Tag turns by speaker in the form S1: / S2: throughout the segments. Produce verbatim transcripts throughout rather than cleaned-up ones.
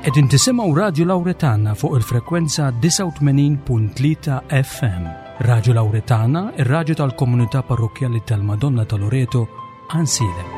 S1: Qegħdin tisimgħu Radio Lawretana fuq il-frekwenza tisa' u tmenin punt tlieta F M. Radio Lawretana, ir-radju tal-Komunità Parrokjali tal-Madonna ta' Loreto, Ansilem.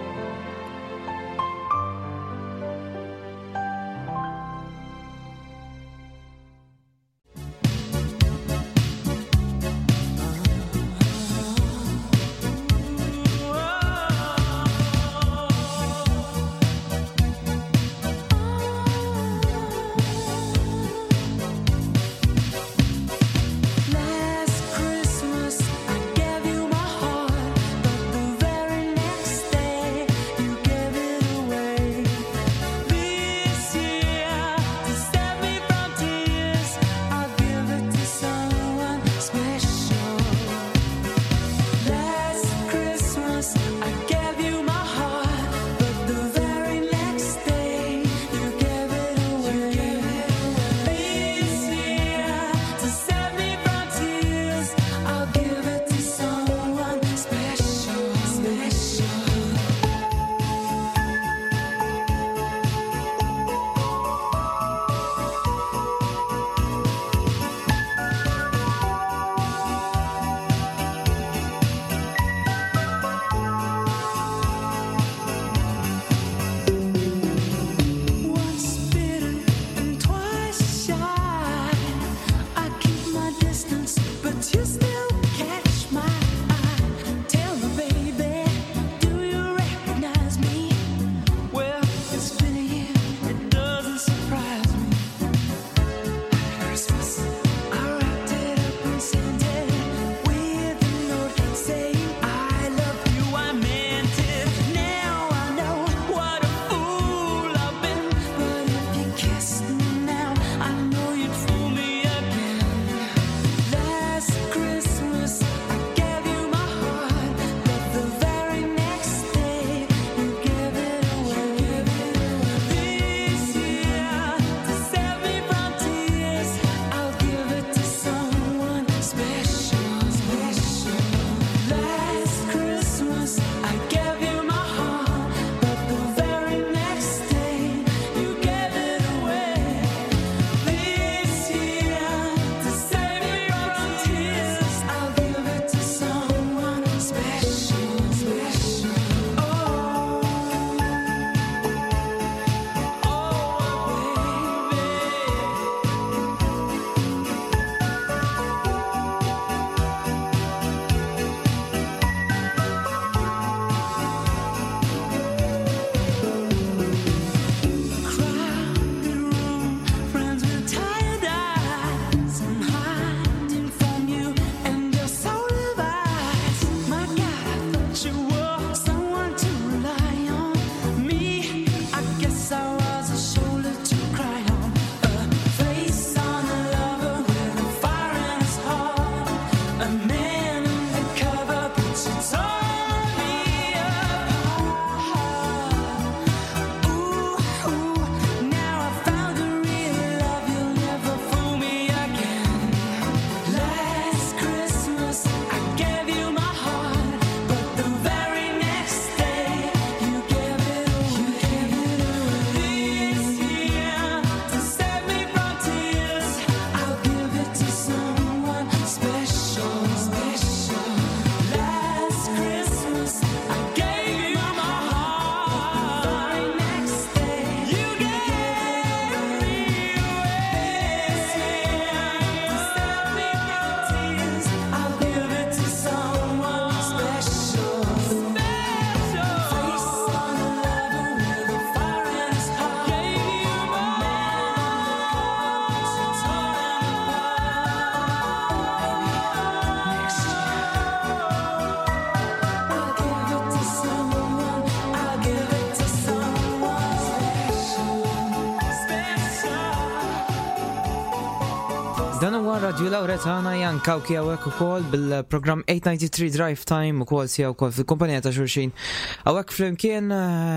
S2: Dan huwa Radio Lawretana jankaw kiegħek ukoll bil-programm eight ninety-three Drive Time ukoll sija wkoll fil-kumpanija ta' xulxin. Hawnhekk flimkien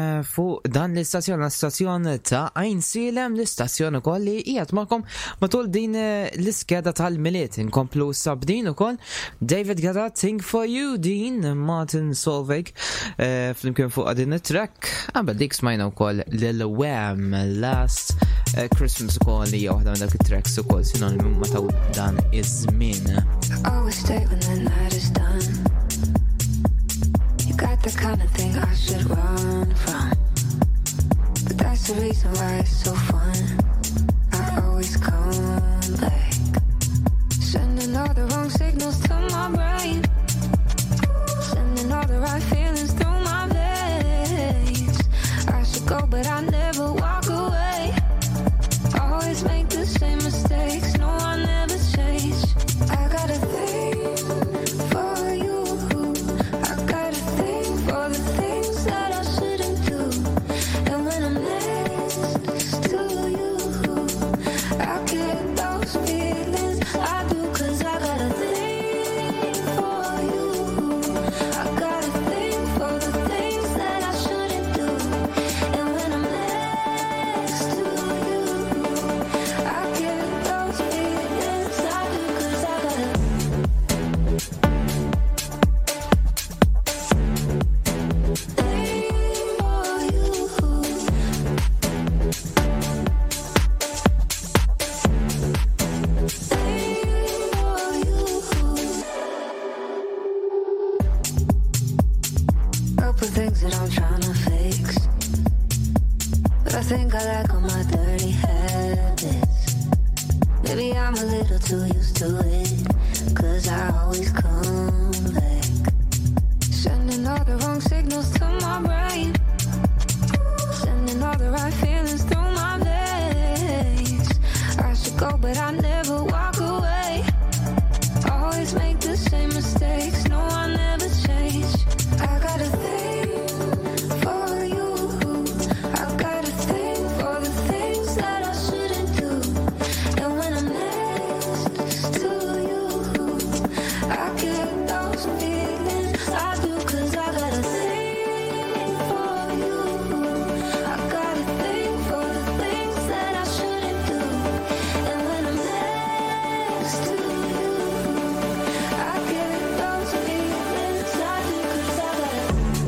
S2: fuq dan l-istazzjon l-istazzjon ta' Ansilem, l-istazzjon ukoll li qiegħed magħkom matul din l-iskeda tal-miliet. Inkomplu sabdin ukoll David Guetta Think for You din Martin Solveig flimkien fuq din it-track. Qabel dik smajna wkoll lil Wham Last Christmas ukoll hija waħda minn dak it-tracks ukoll sinonimu ma' taw dan iż-żmien.
S3: Always stay when the night is done. You got the kind of thing I should run from. But that's the reason why it's so fun. I always come back. Sending all the wrong signals to my brain. Sending all the right feelings through my veins. I should go but I never walk away. Always make the same mistakes. No, I never change. I got a thing for you. I got a thing for the things that I shouldn't do. And when I'm next to you, I get those feelings. I do, cause I got a thing for you. I got a thing for the things that I shouldn't do. And when I'm next to you, I get those feelings. I do, cause I got a couple things that I'm trying to fix, but I think I like all my dirty habits. Maybe I'm a little too used to it, cause I always come back. Sending all the wrong signals to my brain. Sending all the right feelings through my veins. I should go but I never walk away. Always make the same mistakes. No, I never change. I got a thing for you. I got a thing for the things that I shouldn't do. And when I'm next to you, I get those feelings. I do, cause I got a thing for you. I got a thing for the things that I shouldn't do. And when I'm next to you, I get those feelings. I do, cause I got a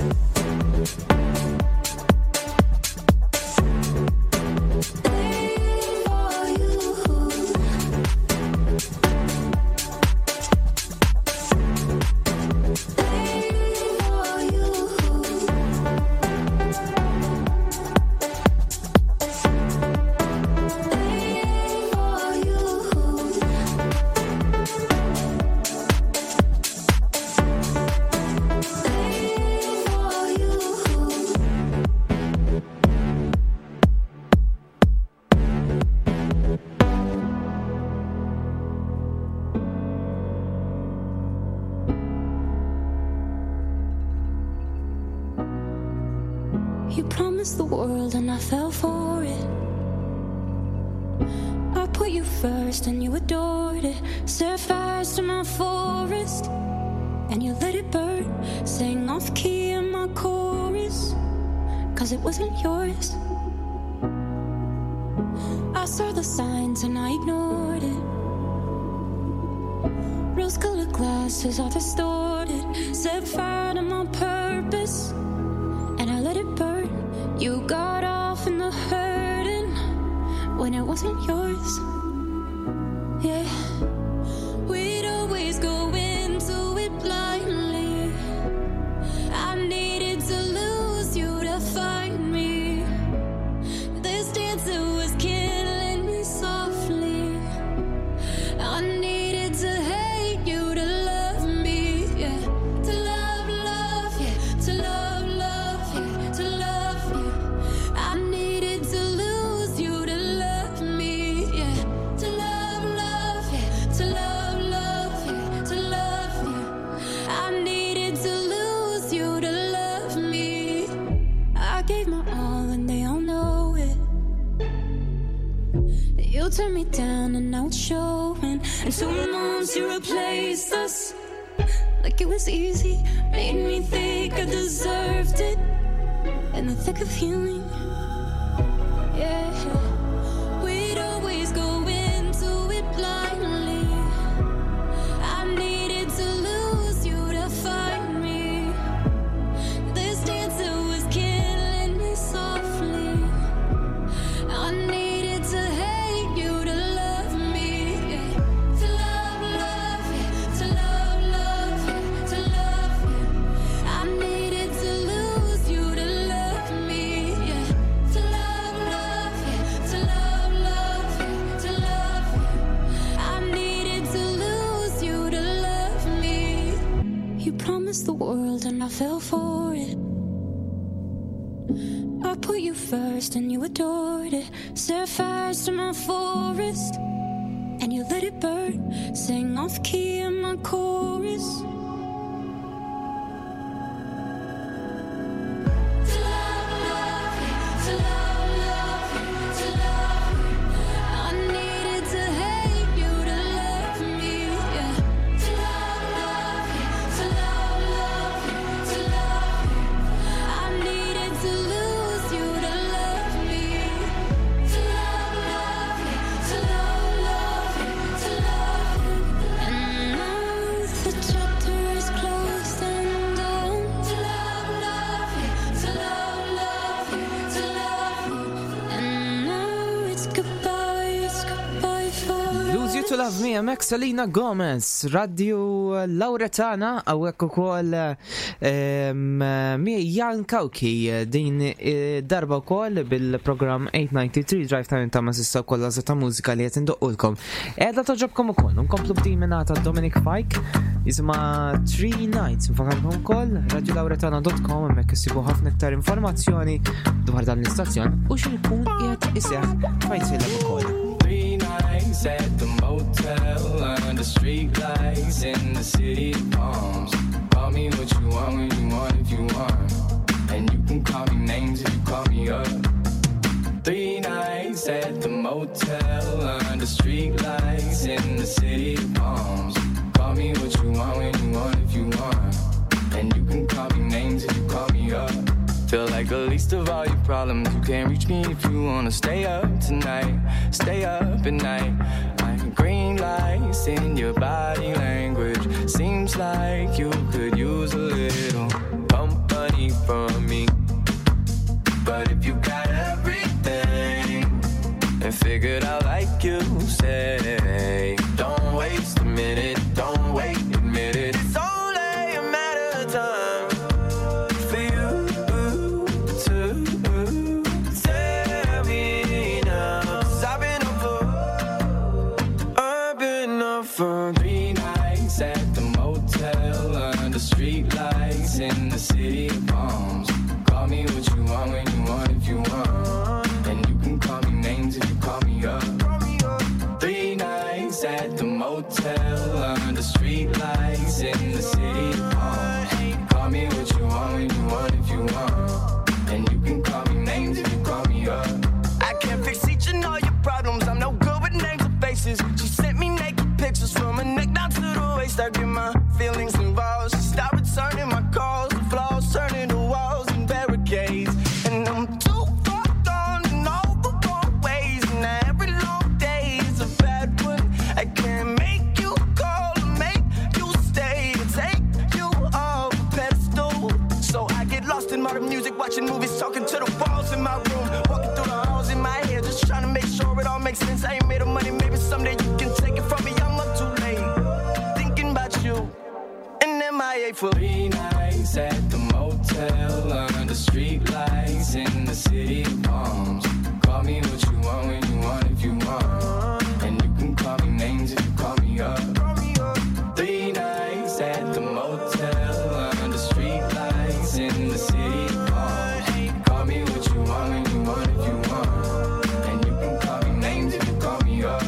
S3: You promised the world and I fell for it. I put you first and you adored it. Set fires to my forest and you let it burn. Sang off key in my chorus, cause it wasn't yours. I saw the signs and I ignored it. Rose-colored glasses are distorted. Set fire to my purpose and I let it burn. You got off in the hurting when it wasn't yours. Yeah, we'd always go into it blindly. I needed to lose you to find me. This dancer was killing me softly. I needed to hate you to love me. Yeah, to love, love, yeah, to love, love, yeah, to love you. I needed to lose you to love me. Yeah, to love, love, yeah, to love, love, yeah, to love you. I needed to lose you to love me. I gave my all and they all know it. You turned me down and now it's showing. And two months you replaced us like it was easy. Made me think I deserved it in the thick of healing. Yeah, we'd always go into it blindly. I needed to lose you to find me. This dancer was killing me softly. I needed to fell for it. I put you first and you adored it. Set fires to my forest and you let it burn. Sing off key in my chorus.
S2: To Love Me, Mek Selena Gomez, Radio Lauretana, għawek u kol mi Jan Kauki, din darba u kol bil-program eight ninety-three Drive Time ta' ma sissa kolla zeta mużika li jett indoqqulkom. Edha toġobkom u kol, unkomplu b'diminata Dominic Fike, jisma Three Nights, nfakarkom kol, radio lauretana dot com, mek jisibu ħafna iktar informazzjoni dwar dan l-istazzjon, u xilkun jett iseħ fajtsilla u kol.
S4: At the motel under street lights in the city of palms. Call me what you want when you want if you want, and you can call me names if you call me up. Three nights at the motel under street lights in the city of palms. Call me what you want when you want if you want, and you can call me names if you call me up. Feel like the least of all your problems. You can't reach me if you wanna stay up tonight. Stay up at night. Like green lights in your body language. Seems like you could use a little company from me. But if you got everything and figured out like you say, don't waste a minute, don't wait, admit it. It's only a matter of time. For three nights at the motel under street lights in the city of palms. Call me what you want when you want if you want, and you can call me names if you call me up. Three nights at the motel under street lights in the city of palms. Call me what you want when you want if you want, and you can call me names if you call me up. I can't fix each and all your problems. I'm no good with names or faces. She sent me naked pictures from her neck down to the waist. I get my feelings involved. She stopped returning my calls. The flaws turning to walls and barricades. And I'm too far gone in all the wrong ways. And every long day is a bad one. I can't make you call or make you stay or take you off a pedestal. So I get lost in modern music, watching movies, talking to the walls in my room, walking through the halls in my head, just trying to make sure it all makes sense. I ain't made of money, maybe someday you can take it from me. M I A for three nights at the motel under street lights in the city of palms. Call me what you want when you want if you want, and you can call me names if you call me up. Three nights at the motel under street lights in the city of palms. Call me what you want when you want if you want, and you can call me names if you call me up.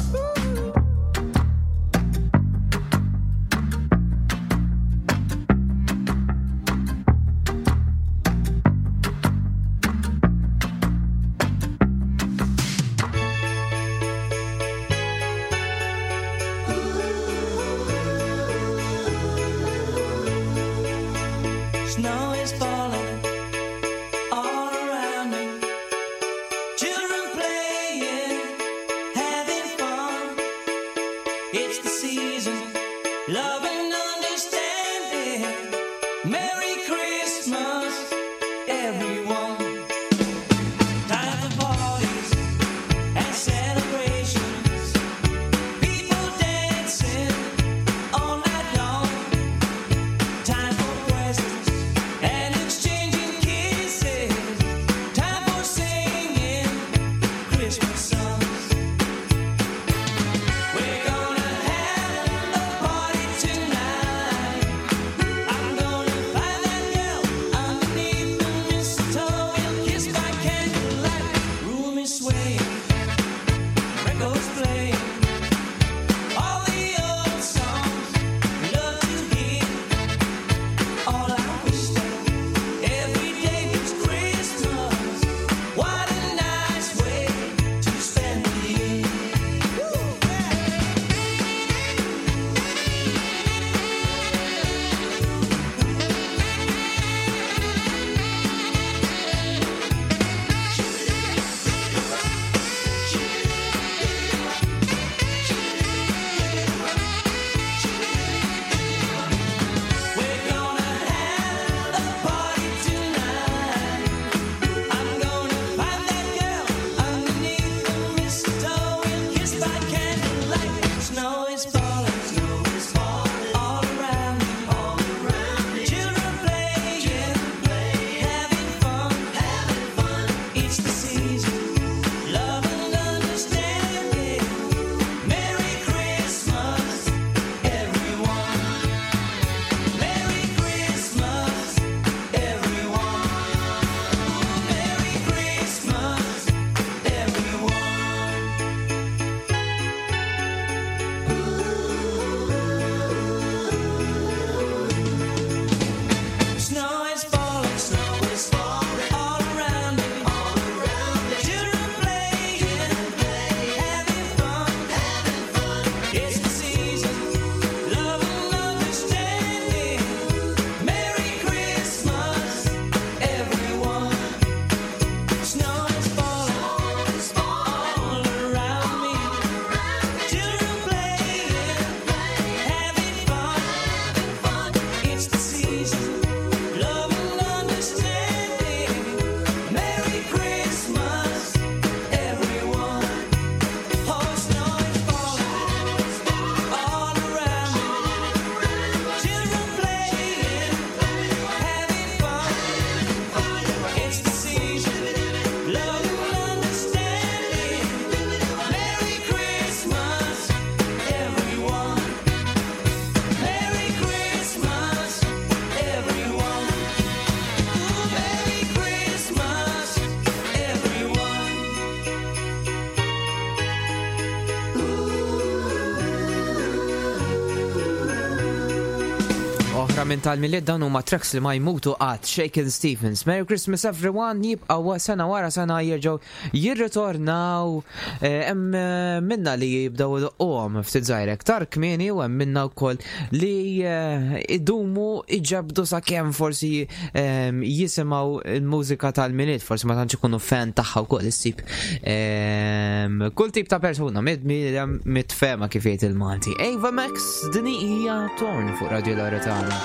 S5: Snow is falling all around me. Children playing, having fun. It's the season, love and understanding. Merry Christmas, everyone. Time for parties and celebrations. People dancing all night long. Time for presents and exchanging kisses. Time for singing Christmas songs. We're gonna have a party tonight. I'm gonna find that
S2: minn tal-miliet dawn huma tracks li ma jmutu qatt, Shakin' Stevens. Merry Christmas everyone, jibqgħu sena wara sena jerġgħu jirritornaw. Hemm minna li jibdew idoqquhom ftit żgħirek tar kmieni u hemm minna wkoll li idumu iġabdu sakemm forsi jisimgħu l-mużika tal-miliet, forsi ma tantx ikunu fan tagħha wkoll issib. Kull tip ta' persuna mitfema kif jgħid il-Malti. Ava Max din hija Torn fuq Radio Loretana.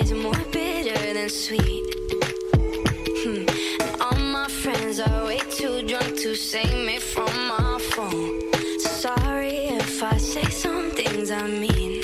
S3: Sweet. Hmm. And all my friends are way too things I mean.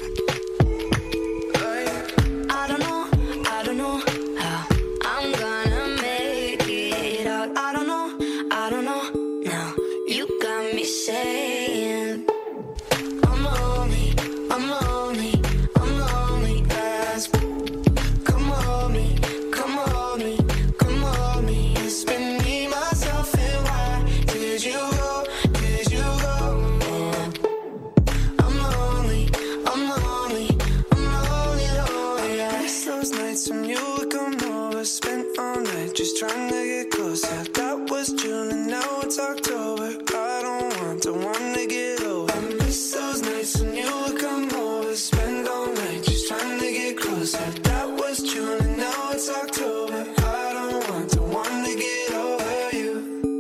S3: I don't know, I don't know how I'm gonna make it out. I don't know, I don't know now. You got me saying I'm lonely, I'm lonely, I'm lonely as. Come on me, come on me, come on me. It's been me, myself, and why did you go, did you go? Yeah. I'm lonely, I'm lonely, I'm lonely, lonely. I miss those nights when you would come over, spent all night just trying to get closer. That was June and now it's October. I don't want the one to get over. I miss those nights when you would come over, spend all night just trying to get closer. That was June and now it's October. I don't want the one to get over you.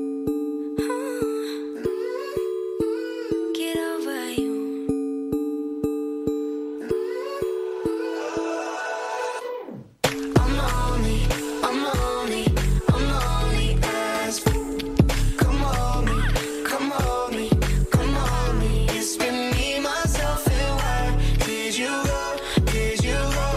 S3: Get over you. I'm lonely, I'm lonely, I'm lonely as. Come on me, come on me, come on me. It's been me, myself, and why did you go, did you go?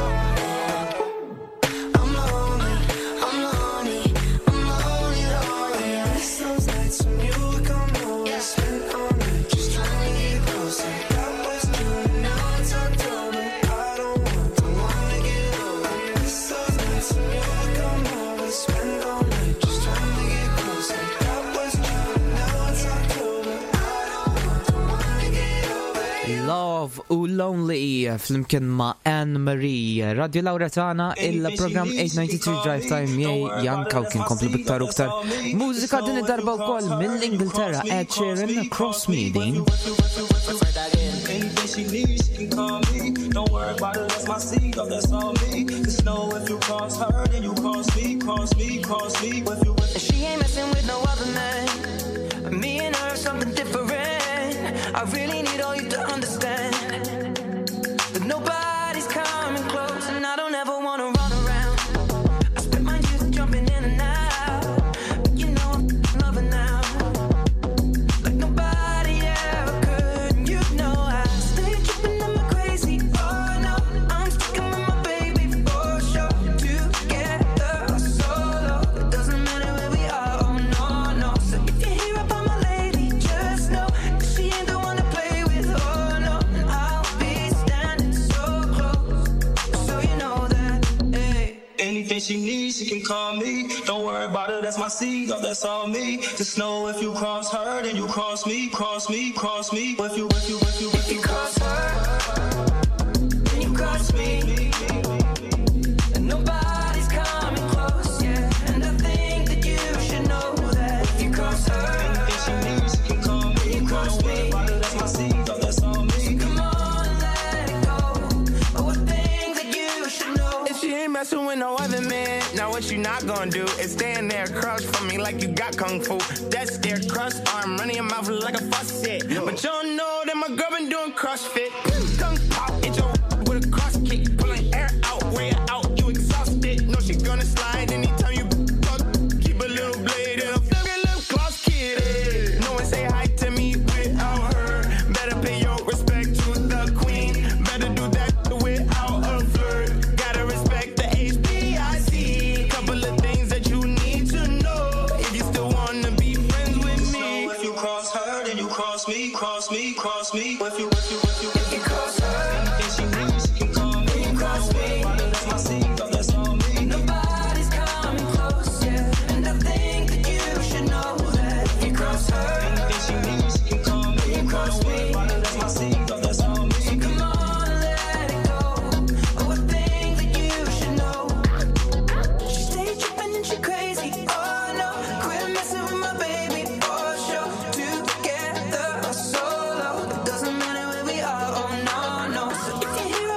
S3: I'm lonely, I'm lonely, I'm lonely, lonely. I miss those nights when you would come over, spend all night just trying to get closer. That was June, now it's October. I don't want the one to get over. I miss those nights when you would come over, spend all night just trying to get closer. That was June, now it's October. I don't want the one to get over you.
S2: Love u Lonely flimkien ma Anne Marie. Radio Laura tana il-program eight ninety-three Drive Time miej Jan Kawkin komplu biktar u ktar mużika din id-darba wkoll mill-Ingilterra, Ed Sheeran, Cross Me din.
S5: Anything she needs, she can call me. Don't worry about it, that's my seed, oh, that's all me. Just know if you cross her, then you cross me, cross me, cross me. If you with
S3: She ain't messing with no other man. Me and her something different. I really need all you to understand that nobody's coming close, and I don't ever wanna run around. I spent my youth jumping in and out, but you know I'm loving now like nobody ever could. And you know I stay tripping, I'm crazy. Oh no, I'm sticking with my baby for sure. Together or solo, it doesn't matter where we are. Oh no, no. So if you hear about my lady, just know that she ain't the one to play with. Oh no, and I'll be standing so close, so you know that. Hey.
S5: anything she needs, she can call me. Don't worry about it, that's my seed, oh, that's all me. Just know if you cross her, then you cross me, cross me, cross me. If you, if you, if you, if you cross her,
S3: Then you cross me, and nobody's coming close, yeah. And I think that you should know that if you cross her,
S5: anything she needs, she can call me.
S3: you cross
S5: Don't worry
S3: me.
S5: about it, that's my seed, oh, that's all me.
S3: Come on, let it go. Oh, I think that you should know.
S6: If she ain't messing with no other man, now what you not gonna do is stand there across from me like you got kung fu. That's their crust arm running your mouth like a faucet. But you don't know that my girl been doing CrossFit. Tongue pop, hit your with a cross kick, pulling air out, way out, you exhausted. No, she gonna slide anytime you fuck. Keep a little blade and a fucking lip gloss kid. No one say hi to me without her. Better pay your respect to the queen. Better do that without a flirt. Gotta respect the H B I C. Couple of things that you need to know if you still wanna be friends with me.
S5: So if you cross her, then you cross me, cross me, cross me. If you, if you, if you,
S3: If you cross her,
S5: anything she needs, she can call me.
S3: you cross me.
S5: Don't worry about it, that's my seed, oh, that's all me.
S3: Nobody's coming close, yeah. And I think that you should know that if you cross her,
S5: Anything she needs, she can call me.
S3: you cross
S5: Don't
S3: me.
S5: worry about it, that's my seed, oh, that's all me.
S3: Come on, let it go. Oh, I think that you should know. She stay tripping and she crazy. Oh no, quit messing with my baby for sure. Together or solo, it doesn't matter where we are. Oh no, no. So if you hear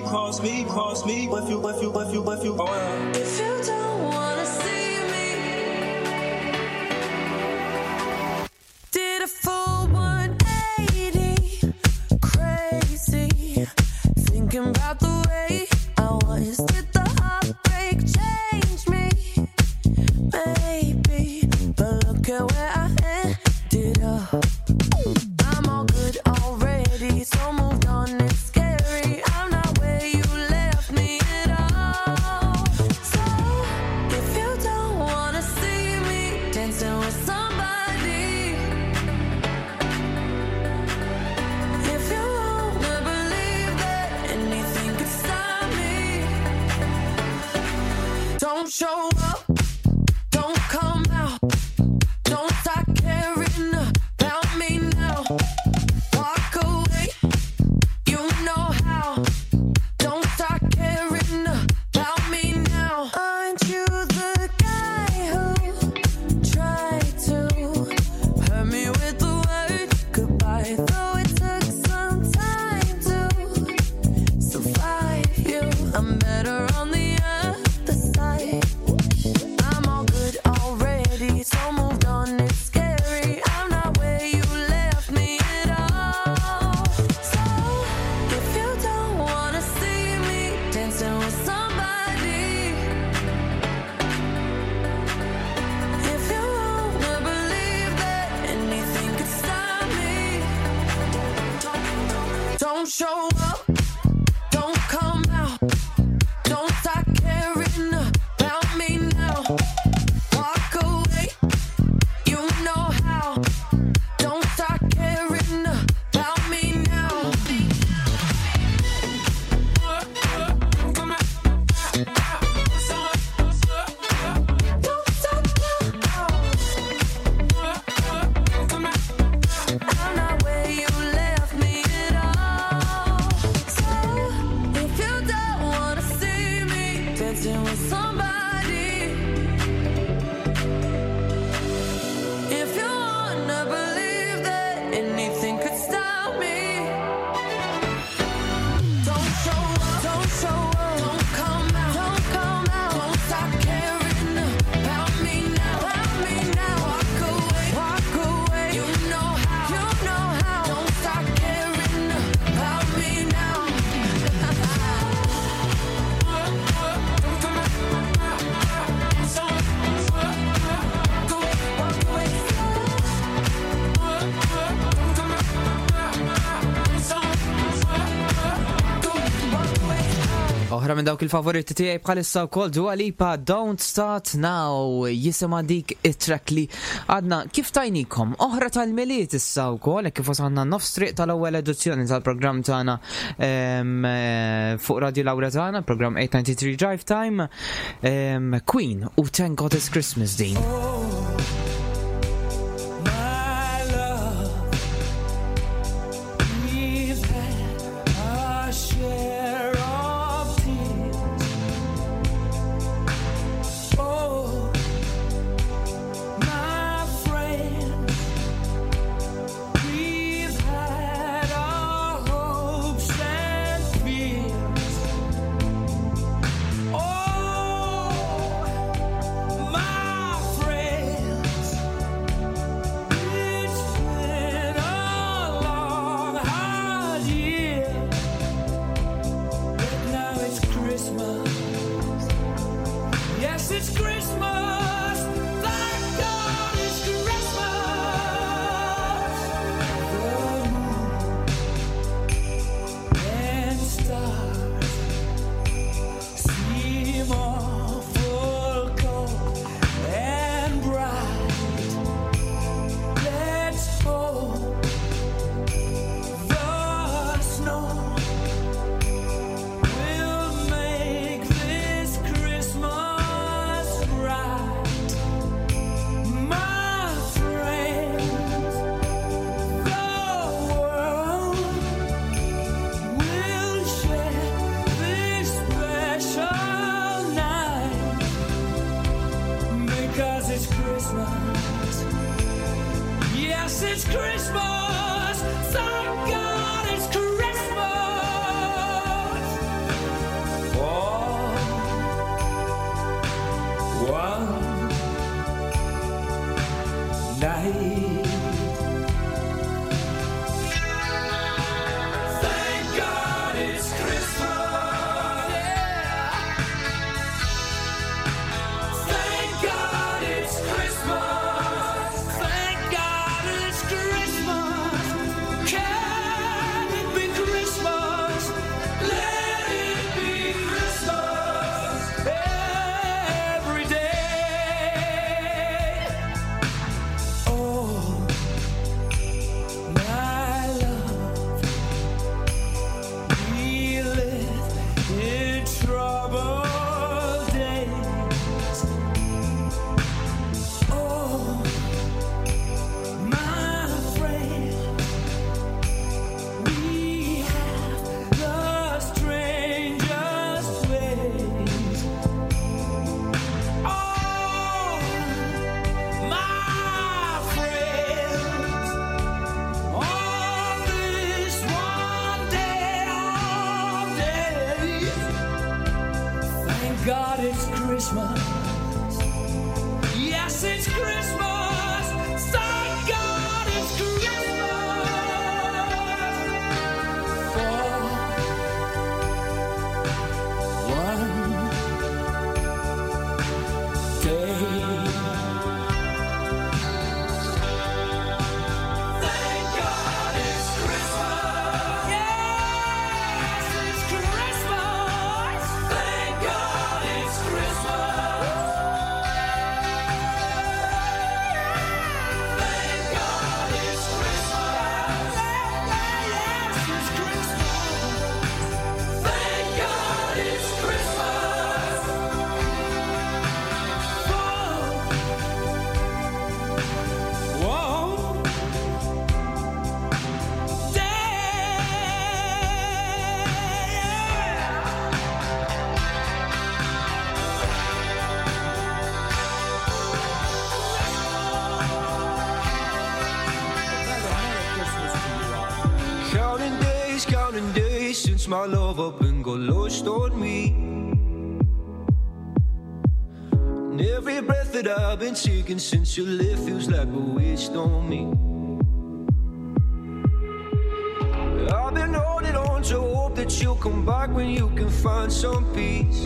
S5: cross me, cross me. If you, if you, if you, if you, oh yeah.
S3: If you don't wanna see me, did a full one eighty, crazy, thinking about the way I was. Did the heartbreak change me? Maybe, but look at where I ended up. I'm all good already, so moved on. It's scary. I'm not where you left me at all. So if you don't wanna see me dancing with somebody, if you wanna believe that anything could stop me, don't show up, don't come out, don't start caring about me now. Walk away, you know how. Don't start caring about me now. Aren't you the guy who tried to hurt me with the word goodbye? Though it took some time to survive you, I'm better on the other side. I'm all good already, so moved on. It's scary. I'm not where you left me at all. So if you don't wanna see me dancing with somebody, if you wanna believe that anything could stop me, don't show up, don't come out, don't start caring about me now. Walk away, you know how. Don't start caring about me now. Don't stop now. I'm not where you left me at all. So if you don't wanna see me dancing with somebody, if you wanna believe that anything could stop me, don't show up, don't show up, don't come out, don't come out, don't stop caring about me now, about me now. Walk away, walk away, you know how, you know how. Don't stop caring about me now.
S2: Oħra minn dawk il-favoriti tiegħi bħalissa wkoll Dua Lipa, Don't Start Now, jisimha dik it-track li għadna kif tajnikom. Oħra tal-miliet issa wkoll kif wasalna nofs triq tal-ewwel edizzjoni tal-programm tagħna fuq Radio Lawretana, programm eight ninety-three Drive Time, Queen u Thank God It's Christmas din.
S7: My love, we've had our share of tears. Oh, my friend, we've had our hopes and fears. Oh, my friends, it's been a long, hard year, but now it's Christmas. Yes, it's Christmas. Thank God it's Christmas. The moon and stars seem awful cold and bright. Let's hope the snow will make this Christmas right. My friends, the world will share this special night because it's Christmas. Yes, it's Christmas. Thank God it's Christmas.
S8: lost counting days since my love up and got lost on me. And every breath that I've been taking since you left feels like a waste on me. I've been holding on to hope that you'll come back when you can find some peace.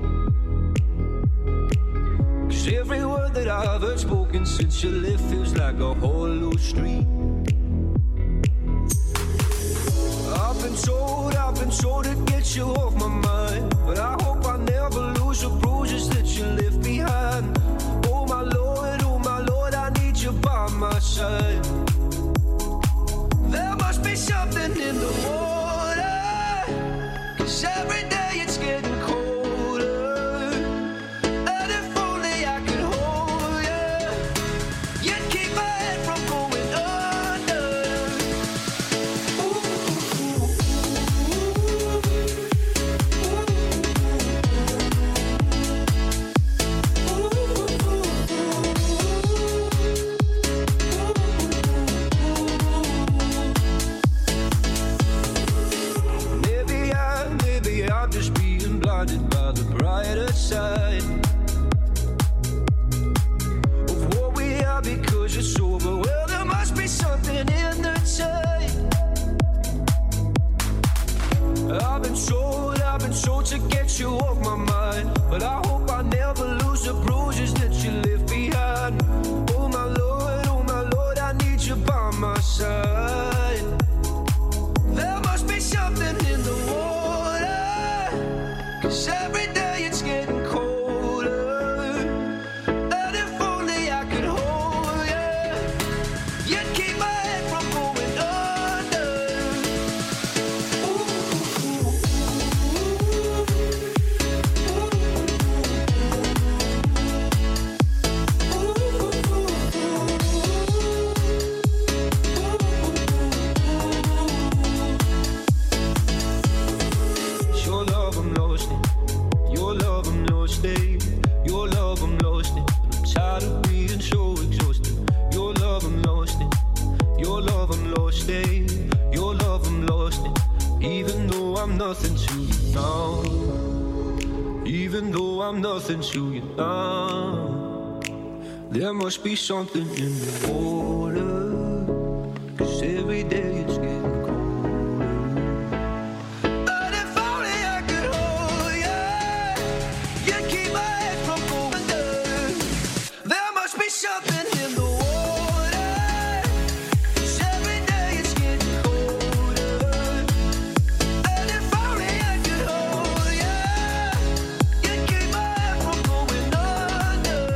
S8: Cause every word that I've heard spoken since you left feels like a hollow street. I've been told, I've been told to get you off my mind, but I hope I never lose the bruises that you left behind. Oh my Lord, oh my Lord, I need you by my side. There must be something in the water, cause every day it's getting colder. And if only I could hold you, you'd keep my head from going under. Maybe I, maybe I'm just being blinded by the brighter side of what we are because it's over. Well, there must be something in the tide. I've been told, I've been told to get you off my mind, but I hope I never lose the bruises that you left behind. Oh my Lord, oh my Lord, I need you by my side. There must be something in the water, cause every day it's getting colder. And if only I could hold you, you'd keep my head from going under. Your love I'm lost in, your love I'm lost in, your love I'm lost in. I'm tired of being so exhausted. Your love I'm lost in, your love I'm lost in, your love I'm lost in. Even though I'm nothing to you now, even though I'm nothing to you now, there must be something in the water, cause every day it's getting colder. And if only I could hold you, you'd keep my head from going under. There must be something in the water, cause every day it's getting colder. And if only I could hold you, you'd keep my head from going under.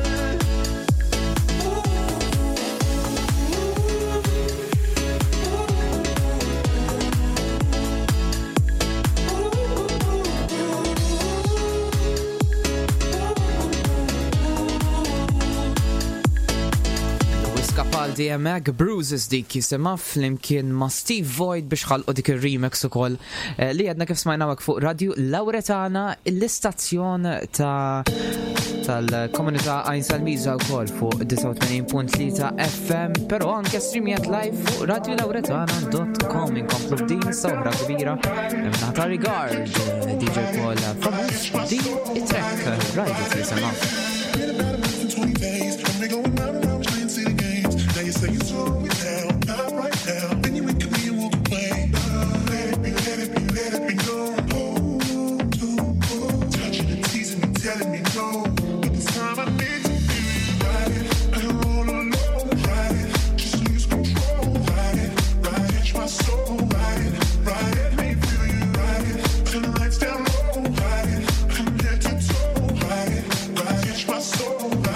S2: Skapal D M G Bruises dik jisema flimkien ma Steve Void biex ħalqu dik il-remix ukoll li għedna kif smajna għak fuq Radio Lauretana, l-istazzjon ta' tal-komunità Għajn Salmiża wkoll fuq tisa' u tmenin punt tlieta F M, però anke streamjat live fuq radio lauretana dot com. Inkomplu b'din sawra kbira imna ta' Regard D J Paul famus di it-track Ride jisema.
S9: twenty days, I'm going round and round playing city games. Now you say you slow it down, not right now. Then you wink at me and walk away. Let it be, let it be, let it be known. Oh, too cold. Touching and teasing and telling me no. But this time I need to feel you. Ride it, I don't roll alone. Ride it, just lose control. Ride it, ride it, catch my soul. Ride it, ride it, make me feel you. Ride it, turn the lights down low. Ride it, from head to toe. Ride it, ride it, catch my soul.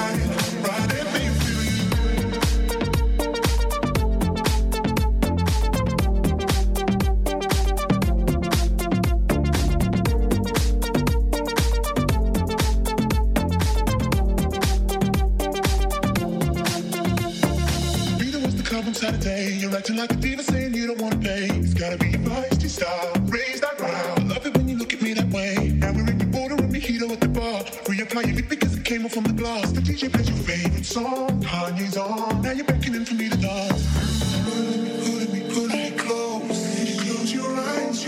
S9: Saturday, you're acting like a diva saying you don't wanna play. It's gotta be your feisty style, raise that ground. I love it when you look at me that way. Now we're in your border and mojito at the bar. Reapply your lip because it came off from the glass. The D J plays your favorite song, Kanye's on. Now you're beckoning for me to dance. Pulling me, pulling me, pulling me close. Close your eyes.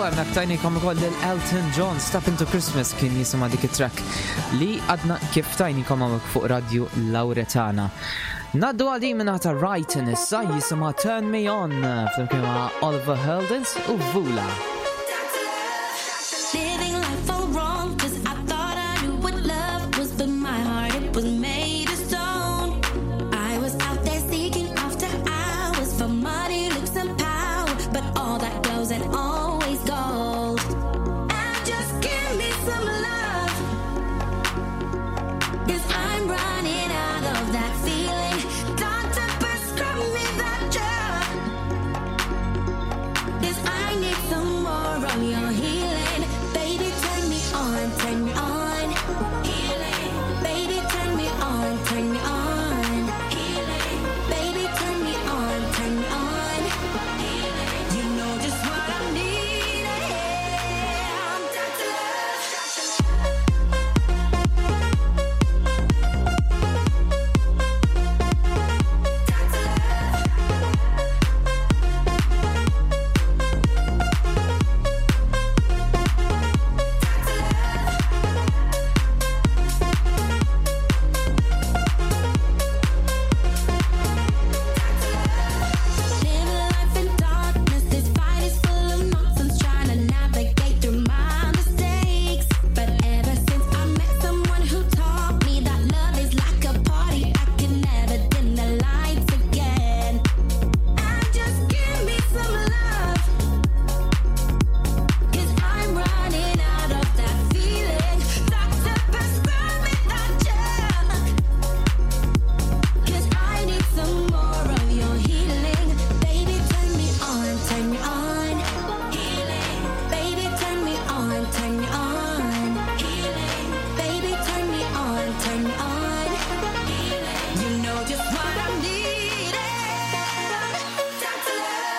S2: għemmek tajnikom ukoll l-Elton John Step Into Christmas kien jisima dik it-track li għadna kif tajnikom għamek fuq radio Lauretana. Naddu għadi minna ta' Wrighton issa jisima Turn Me On fl-imkien ma' Oliver Heldens u Vula.
S10: Living life all wrong, cause I thought I knew what love was, but my heart, it was made of stone. I was out there seeking after hours for money, looks and power, but all that goes and always gold. And just give me some love, cause I'm running out of that feeling. Doctor, prescribe me that drug, cause I need some more of your healing. Baby, turn me on, turn me on. Healing. Baby, turn me on, turn me on. Healing. Baby, turn me on, turn me on. Healing. You know just what I need. I'm Doctor Live life in darkness, this fight is full of nonsense, trying to navigate through my mistakes. But ever since I met someone who taught me that love is like a party, I can never dim the lights again. And just give me some love, cause I'm running out of that feeling. Doctor, prescribe me that drug, cause I need some more of your healing. Baby, turn me on, turn me on. Healing. Baby, turn me on, turn me on. Healing. Baby, turn me on, turn me on. Healing. You know just what I'm needing. Doctor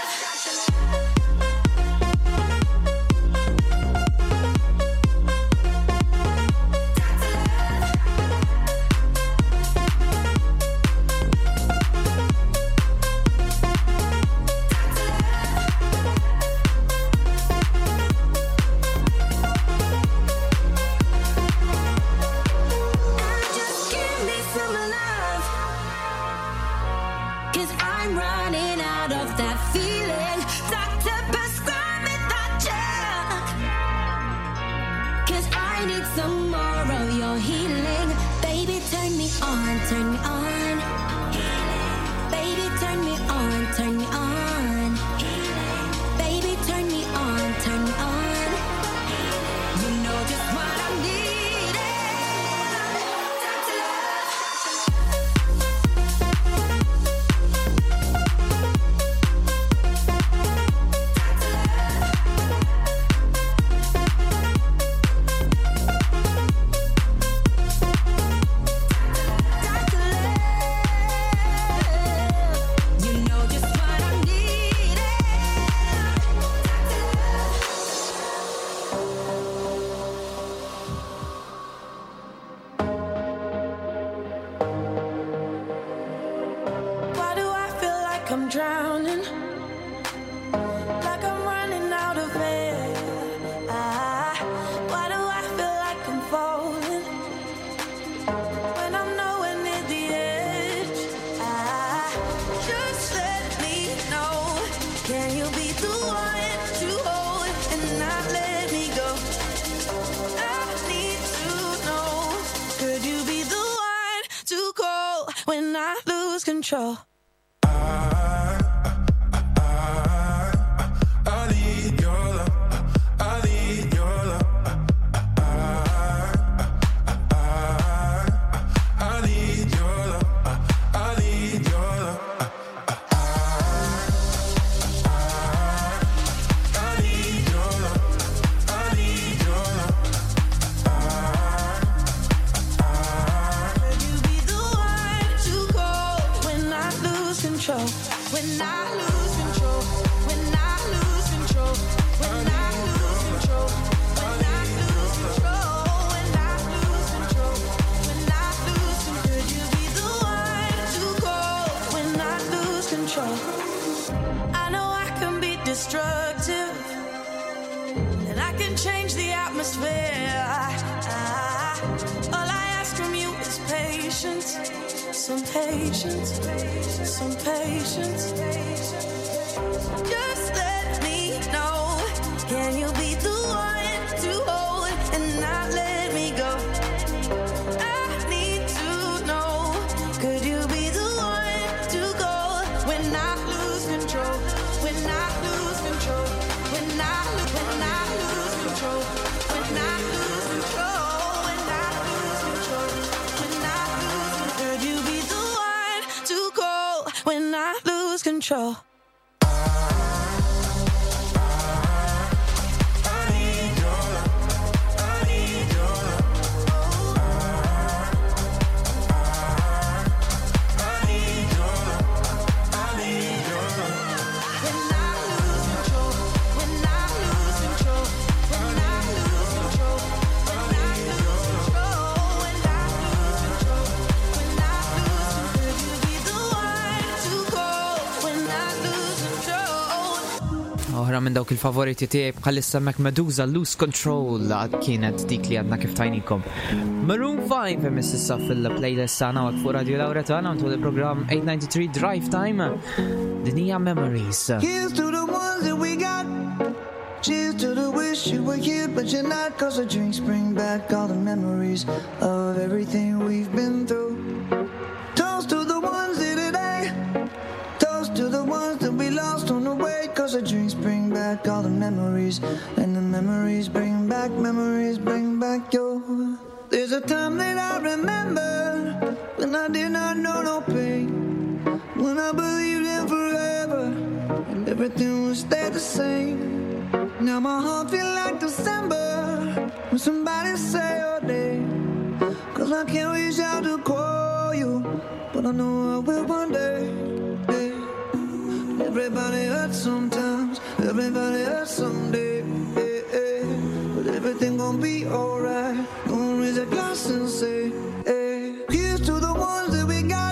S10: Just give me some love, cause I'm running out of that feeling. Doctor, prescribe me that drug, cause I need some more of your healing. Baby, turn me on, turn me on. Healing. Baby, turn me on, turn me on. Healing. Baby, turn me on, turn me on. You know just what I'm needing. Doctor You know just what I'm needing. Why do I feel like I'm drowning? Like I'm running out of air. Ah, why do I feel like I'm falling when I'm nowhere near the edge? Ah, just let me know. Can you be the one to hold and not let me go? I need to know. Could you be the one to call when I lose control?
S9: I need your love. I need your love. I need your love. I need your love. I need your love. I need your love.
S10: Could you be the one to call when I lose control? When I lose control. When I lose control. When I lose control. When I lose control. When I lose control. When I lose control. Could you be the one to call when I lose control? I know I can be destructive. change the atmosphere. All I ask from you is patience, some patience, some patience. Just let me know, can you be the one to hold and not let me go? I need to know, could you be the one to go when I lose control? When I lose control? When I lose, when I lose control? When I lose control? When I lose control? When I lose control? Could you be the one to go when I lose control?
S2: Oħra minn dawk il-favoriti tiegħi bħalissa Mac Medusa Lose Control kienet dik li għadna kif tajnikom. Maroon five hemm issa fil-playlist tagħna waqt fuq Radio Lauretana untul il-programm eight ninety-three Drive Time. Din hija Memories.
S11: Here's to the ones that we got. Cheers to the wish you were here but you're not, 'cause the drinks bring back all the memories of everything we've been through. Toast to the ones here today. Toast to the ones that we lost on the way, 'cause the drinks bring back all the memories, and the memories bring back, memories bring back your. There's a time that I remember when I did not know no pain, when I believed in forever and everything would stay the same. Now my heart feel like December when somebody say your name, 'cause I can't reach out to call you, but I know I will one day. Hey. Everybody hurts sometimes, everybody hurts someday. Hey, hey. But everything gon' be alright. Gonna raise a glass and say, hey. Here's to the ones that we got.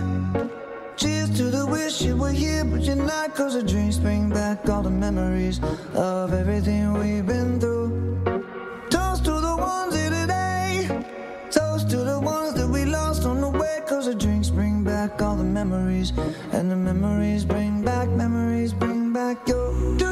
S11: Cheers to the wish you were here but you're not, 'cause the dreams bring back all the memories of everything we've been through. Toast to the ones here today. Toast to the ones that we lost on the way, 'cause the drinks bring back all the memories, and the memories bring back, memories bring back your.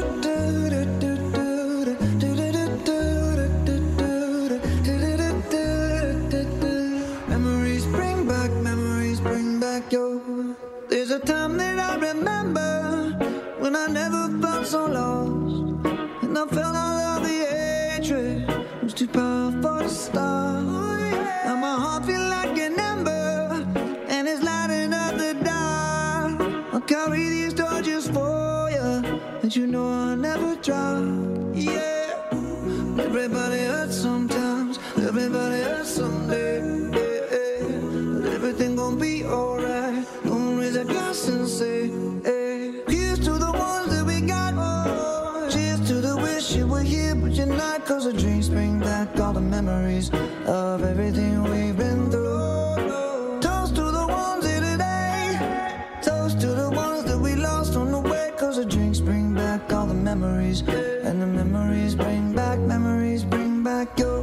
S11: Memories bring back, memories bring back your. There's a time that I remember when I never felt so lost, and I felt all of the hatred was too powerful to stop. Now my heart feel like an ember, and it's lighting up the dark. I'll carry these torches for you, and you know I'll never drop. Yeah, everybody hurts sometimes, everybody hurts someday. Yeah, yeah. But everything gon' be alright. Gonna raise a glass and say, hey. Here's to the ones that we got. Oh, cheers to the wish you were here but you're not, 'cause the dreams bring back all the memories of everything we've been through. Toast to the ones here today. Toast to the ones that we lost on the way, 'cause the drinks bring back all the memories, and the memories bring back, memories bring back your.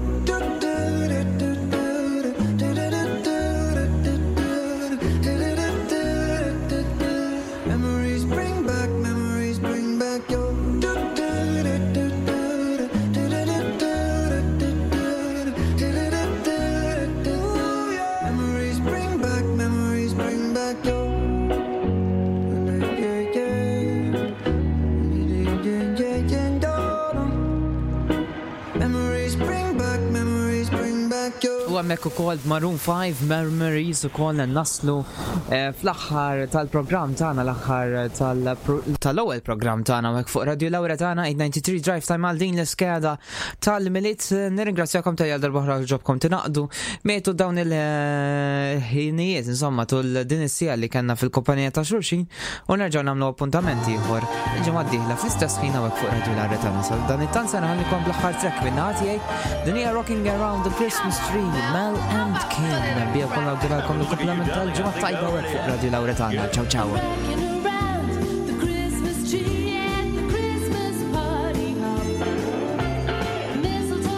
S11: Memories bring back, memories bring back your. Memories bring back, memories bring back your. Memories bring back, memories bring back your.
S2: U għammek u kol Maroon five Memories u kol naslu fl-axħar tal-program tana, l-axħar tal-ewel program tana għek fuq Radio Lauretana eight ninety-three Drive Time għal din l-skeda tal-miliet. Nirringrazzjakom tal jaldar boħra ġobkom tinaqdu metu dawn il-ħinijiet insomma tul din is-sija li kanna fil-kompanija ta' xulxin, u nerġaw namlu appuntamenti ieħor ġemaddiħla fl-istess ħina għek fuq Radio Lauretana. Sal dan it-tan sena għallikom bl-axħar track minnati għaj din hija Rocking Around the Christmas Tree, Mel and Kim. Bija kolla għdilkom il-komplement tal-ġimgħa tajba għek fuq Radio Lauretana. Ciao ciao.
S10: Mistletoe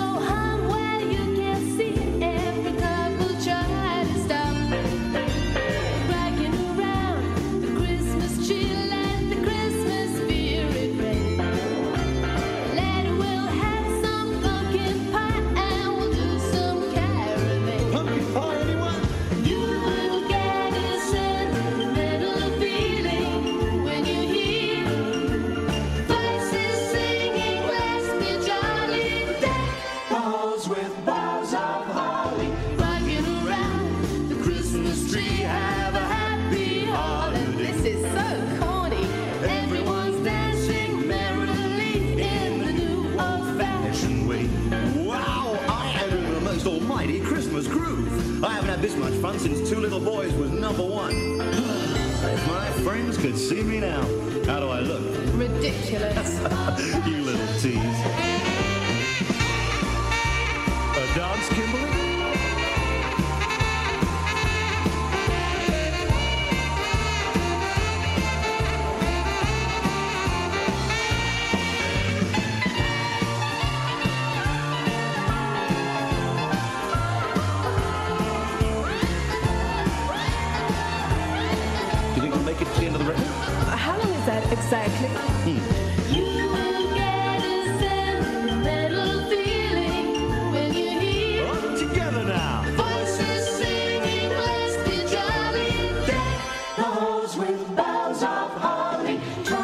S12: I haven't had this much fun since Two Little Boys was number one. If my friends could see me now. How do I look?
S13: Ridiculous.
S12: You little tease. A dance, Kimberly?
S13: How long is that exactly?
S12: Hmm.
S10: You will get a sentimental feeling when you hear
S12: All together now.
S10: voices singing, let's be jolly. Deck the halls with boughs of holly.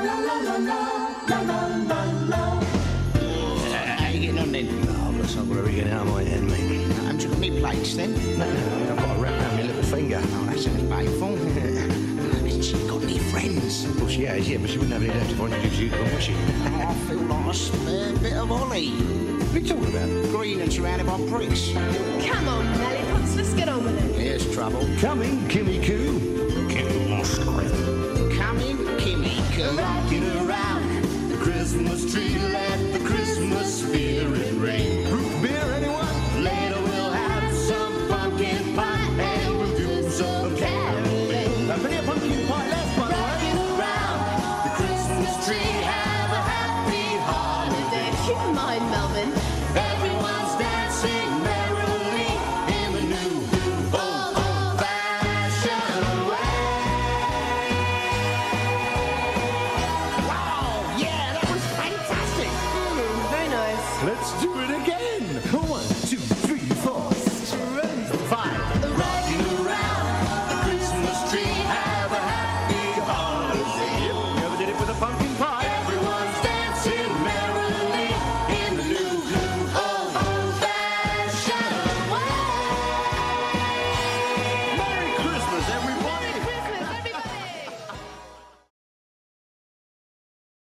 S10: Tra-la-la-la-la-la-la-la-la.
S14: How you getting on then?
S12: Oh, I've got something to get out of my head, mate.
S14: Haven't you got any plates then?
S12: No, no, I've got a wrap around my little finger.
S14: Oh, that sounds painful. Hasn't she got any friends?
S12: Well, she has, yeah, but she wouldn't have any left if I introduced you to her, would she?
S14: Oh, I feel like a spare bit of Ollie.
S12: What are you talking about?
S14: Green and surrounded by pricks.
S13: Come on, Lollipops, let's get on with it.
S14: Here's trouble.
S12: Coming, Kimmy Coo. Kimmy Moss.
S14: Coming, Kimmy, come
S12: Rocking around the Christmas tree, let